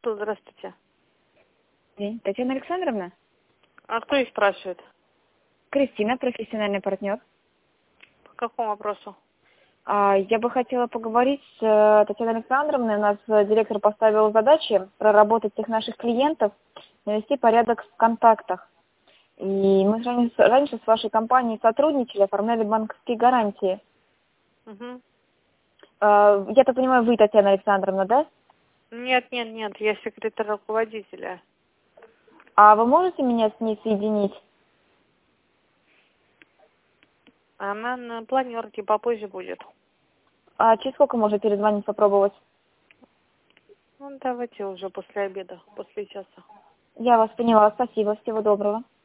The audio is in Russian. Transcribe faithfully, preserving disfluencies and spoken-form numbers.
слушаю, здравствуйте. День. Татьяна Александровна? А кто их спрашивает? Кристина, профессиональный партнер. По какому вопросу? А, Я бы хотела поговорить с э, Татьяной Александровной. У нас э, директор поставил задачи проработать всех наших клиентов, навести порядок в контактах. И мы раньше, раньше с вашей компанией сотрудничали, оформляли банковские гарантии. Угу. А, Я так понимаю, вы Татьяна Александровна, да? Нет, нет, нет, я секретарь руководителя. А вы можете меня с ней соединить? Она на планерке попозже будет. А через сколько можно перезвонить, попробовать? Ну, давайте уже после обеда, после часа. Я вас поняла. Спасибо. Всего доброго.